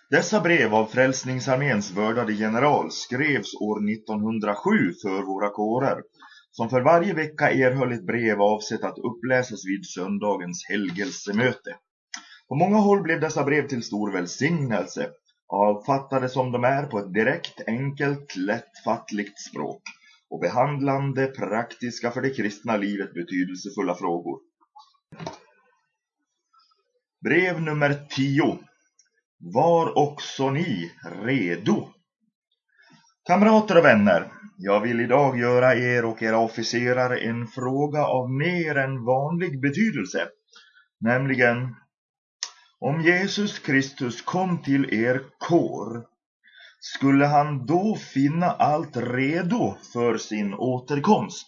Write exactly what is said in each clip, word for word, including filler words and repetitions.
Dessa brev av Frälsningsarméns vördade general skrevs år nittonhundrasju för våra kårer, som för varje vecka erhöll ett brev avsett att uppläsas vid söndagens helgelsemöte. På många håll blev dessa brev till stor välsignelse, avfattade som de är på ett direkt, enkelt, lättfattligt språk och behandlande praktiska för det kristna livet betydelsefulla frågor. Brev nummer tio. Var också ni redo? Kamrater och vänner, jag vill idag göra er och era officerare en fråga av mer än vanlig betydelse, nämligen: om Jesus Kristus kom till er kår, skulle han då finna allt redo för sin återkomst?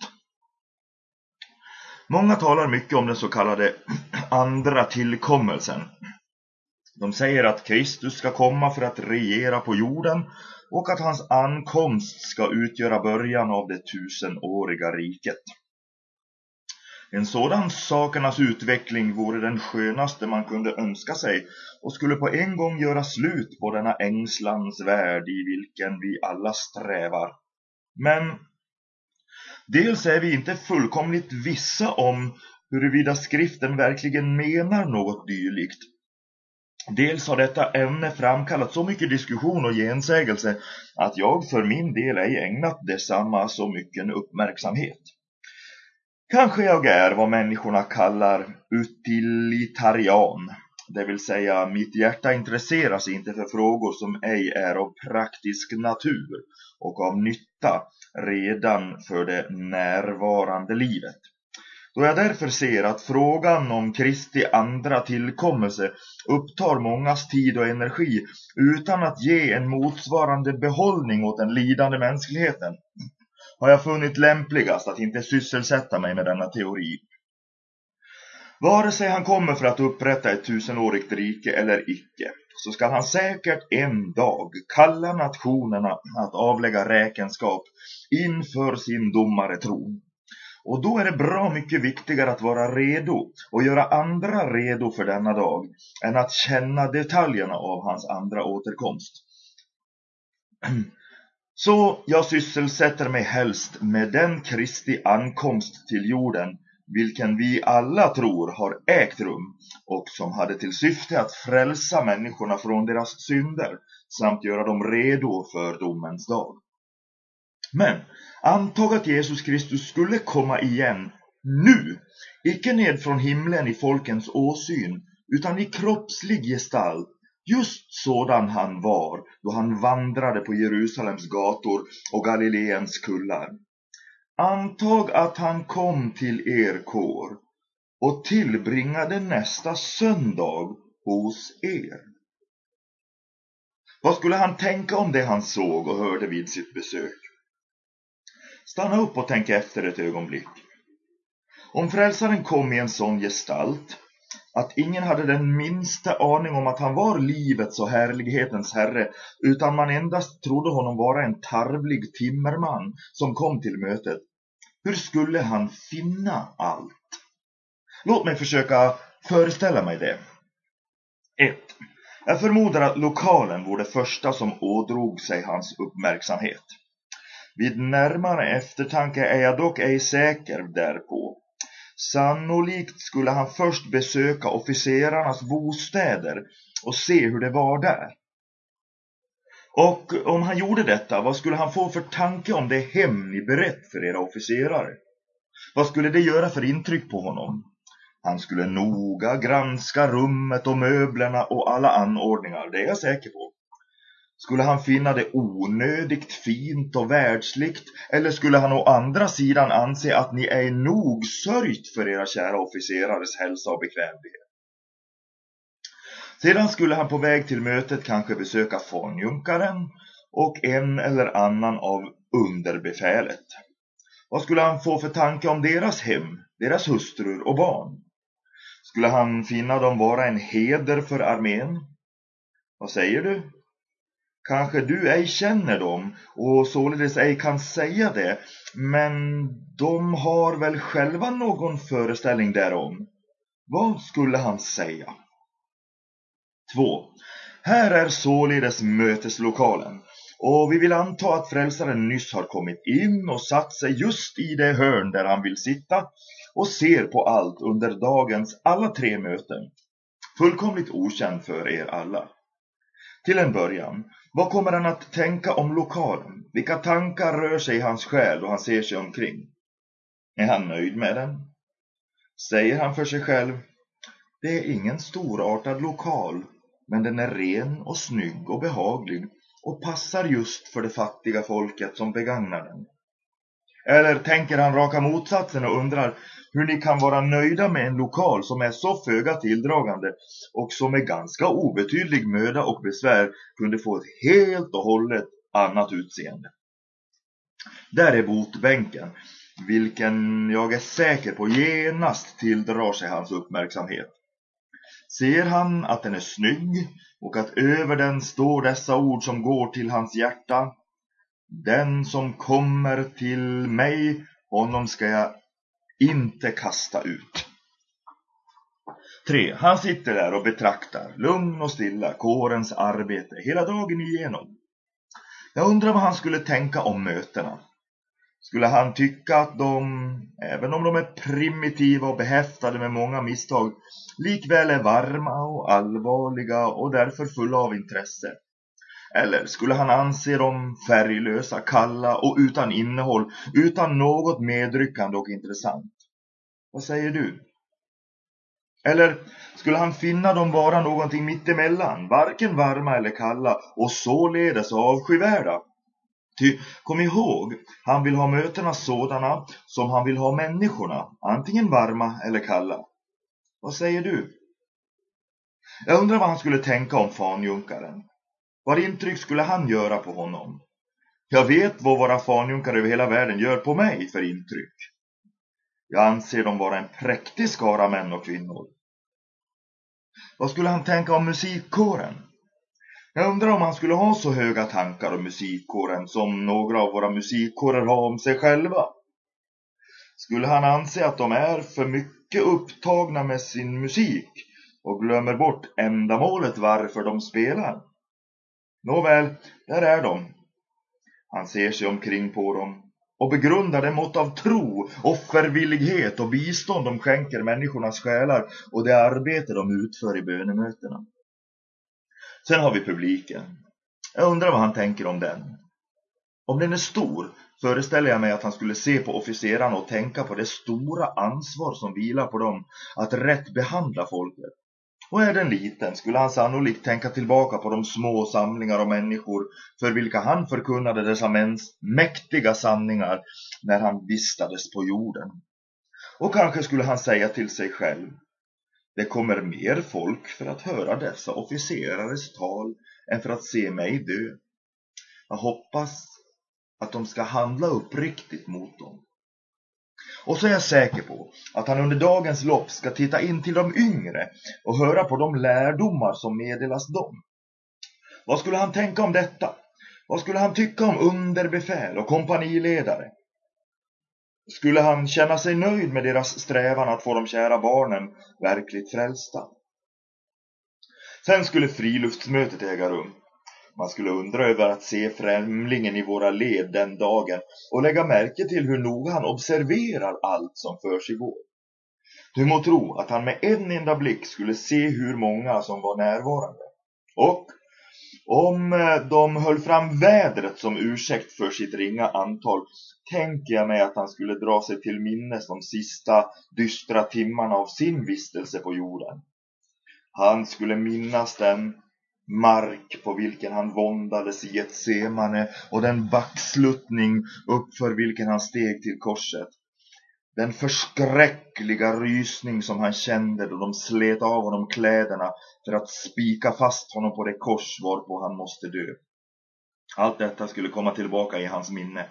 Många talar mycket om den så kallade andra tillkommelsen. De säger att Kristus ska komma för att regera på jorden och att hans ankomst ska utgöra början av det tusenåriga riket. En sådan sakernas utveckling vore den skönaste man kunde önska sig och skulle på en gång göra slut på denna ängslans värld i vilken vi alla strävar. Men dels är vi inte fullkomligt vissa om huruvida skriften verkligen menar något dylikt. Dels har detta ämne framkallat så mycket diskussion och gensägelse att jag för min del ej ägnat detsamma så mycket uppmärksamhet. Kanske jag är vad människorna kallar utilitarian, det vill säga mitt hjärta intresserar sig inte för frågor som ej är av praktisk natur och av nytta redan för det närvarande livet. Då jag därför ser att frågan om Kristi andra tillkommelse upptar mångas tid och energi utan att ge en motsvarande behållning åt den lidande mänskligheten, har jag funnit lämpligast att inte sysselsätta mig med denna teori. Vare sig han kommer för att upprätta ett tusenårigt rike eller icke, så ska han säkert en dag kalla nationerna att avlägga räkenskap inför sin domaretron. Och då är det bra mycket viktigare att vara redo och göra andra redo för denna dag än att känna detaljerna av hans andra återkomst. Så jag sysselsätter mig helst med den Kristi ankomst till jorden, vilken vi alla tror har ägt rum och som hade till syfte att frälsa människorna från deras synder samt göra dem redo för domens dag. Men antag att Jesus Kristus skulle komma igen nu, icke ned från himlen i folkens åsyn, utan i kroppslig gestalt, just sådan han var då han vandrade på Jerusalems gator och Galileens kullar. Antag att han kom till er kår och tillbringade nästa söndag hos er. Vad skulle han tänka om det han såg och hörde vid sitt besök? Stanna upp och tänk efter ett ögonblick. Om frälsaren kom i en sån gestalt att ingen hade den minsta aning om att han var livets och härlighetens herre, utan man endast trodde honom vara en tarvlig timmerman som kom till mötet, hur skulle han finna allt? Låt mig försöka föreställa mig det. ett. Jag förmodar att lokalen var det första som ådrog sig hans uppmärksamhet. Vid närmare eftertanke är jag dock ej säker därpå. Sannolikt skulle han först besöka officerarnas bostäder och se hur det var där. Och om han gjorde detta, vad skulle han få för tanke om det hem ni berett för era officerare? Vad skulle det göra för intryck på honom? Han skulle noga granska rummet och möblerna och alla anordningar, det är jag säker på. Skulle han finna det onödigt fint och världsligt, eller skulle han å andra sidan anse att ni är nog sörjt för era kära officerares hälsa och bekvämlighet? Sedan skulle han på väg till mötet kanske besöka fångjunkaren och en eller annan av underbefälet. Vad skulle han få för tanke om deras hem, deras hustrur och barn? Skulle han finna dem vara en heder för armén? Vad säger du? Kanske du ej känner dem och således ej kan säga det, men de har väl själva någon föreställning därom. Vad skulle han säga? två. Här är således möteslokalen, och vi vill anta att frälsaren nyss har kommit in och satt sig just i det hörn där han vill sitta och ser på allt under dagens alla tre möten, fullkomligt okänd för er alla. Till en början, vad kommer han att tänka om lokalen? Vilka tankar rör sig i hans själ då han ser sig omkring? Är han nöjd med den? Säger han för sig själv: det är ingen storartad lokal, men den är ren och snygg och behaglig och passar just för det fattiga folket som begagnar den. Eller tänker han raka motsatsen och undrar hur ni kan vara nöjda med en lokal som är så föga tilldragande och som med ganska obetydlig möda och besvär kunde få ett helt och hållet annat utseende. Där är botbänken, vilken jag är säker på genast tilldrar sig hans uppmärksamhet. Ser han att den är snygg och att över den står dessa ord som går till hans hjärta: den som kommer till mig, honom ska jag inte kasta ut. tre. Han sitter där och betraktar, lugn och stilla, kårens arbete hela dagen igenom. Jag undrar vad han skulle tänka om mötena. Skulle han tycka att de, även om de är primitiva och behäftade med många misstag, likväl är varma och allvarliga och därför fulla av intresse? Eller skulle han anse dem färglösa, kalla och utan innehåll, utan något medryckande och intressant? Vad säger du? Eller skulle han finna dem vara någonting mittemellan, varken varma eller kalla, och således avskyvärda? Ty kom ihåg, han vill ha mötena sådana som han vill ha människorna, antingen varma eller kalla. Vad säger du? Jag undrar vad han skulle tänka om fanjunkaren. Vad intryck skulle han göra på honom? Jag vet vad våra fanjunkare över hela världen gör på mig för intryck. Jag anser dem vara en präktig skara män och kvinnor. Vad skulle han tänka om musikkåren? Jag undrar om han skulle ha så höga tankar om musikkåren som några av våra musikkårer har om sig själva. Skulle han anse att de är för mycket upptagna med sin musik och glömmer bort ändamålet varför de spelar? Nåväl, där är de. Han ser sig omkring på dem och begrundar det mått av tro, offervillighet och bistånd de skänker människornas själar och det arbete de utför i bönemötena. Sen har vi publiken. Jag undrar vad han tänker om den. Om den är stor föreställer jag mig att han skulle se på officerarna och tänka på det stora ansvar som vilar på dem att rätt behandla folket. Och är den liten skulle han sannolikt tänka tillbaka på de små samlingar av människor för vilka han förkunnade dessa mäns mäktiga sanningar när han vistades på jorden. Och kanske skulle han säga till sig själv: det kommer mer folk för att höra dessa officerares tal än för att se mig dö. Jag hoppas att de ska handla uppriktigt mot dem. Och så är jag säker på att han under dagens lopp ska titta in till de yngre och höra på de lärdomar som meddelas dem. Vad skulle han tänka om detta? Vad skulle han tycka om underbefäl och kompaniledare? Skulle han känna sig nöjd med deras strävan att få de kära barnen verkligt frälsta? Sen skulle friluftsmötet äga rum. Man skulle undra över att se främlingen i våra led den dagen och lägga märke till hur noga han observerar allt som för sig går. Du må tro att han med en enda blick skulle se hur många som var närvarande. Och om de höll fram vädret som ursäkt för sitt ringa antal, tänker jag mig att han skulle dra sig till minnes de sista dystra timmarna av sin vistelse på jorden. Han skulle minnas den mark på vilken han våndades i ett semane och den backsluttning uppför vilken han steg till korset. Den förskräckliga rysning som han kände då de slet av honom kläderna för att spika fast honom på det kors varpå han måste dö. Allt detta skulle komma tillbaka i hans minne.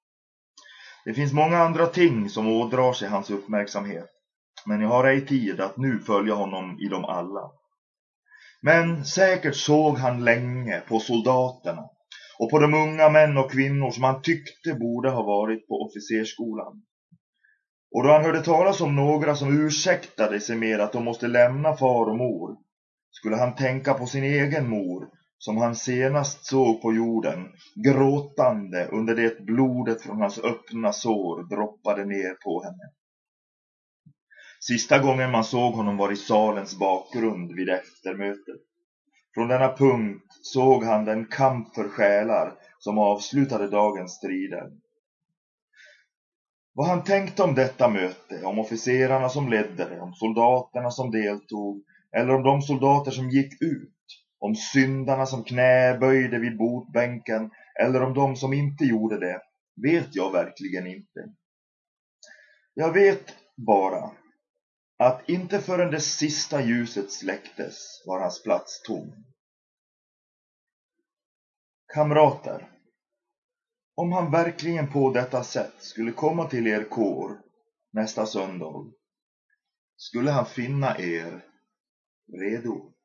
Det finns många andra ting som ådrar sig hans uppmärksamhet, men jag har ej tid att nu följa honom i dem alla. Men säkert såg han länge på soldaterna och på de unga män och kvinnor som han tyckte borde ha varit på officerskolan. Och då han hörde talas om några som ursäktade sig med att de måste lämna far och mor, skulle han tänka på sin egen mor, som han senast såg på jorden, gråtande under det blodet från hans öppna sår droppade ner på henne. Sista gången man såg honom var i salens bakgrund vid eftermötet. Från denna punkt såg han den kamp för själar som avslutade dagens strider. Vad han tänkte om detta möte, om officerarna som ledde det, om soldaterna som deltog, eller om de soldater som gick ut, om syndarna som knäböjde vid botbänken, eller om de som inte gjorde det, vet jag verkligen inte. Jag vet bara att inte förrän det sista ljuset släcktes var hans plats tom. Kamrater, om han verkligen på detta sätt skulle komma till er kår nästa söndag, skulle han finna er redo.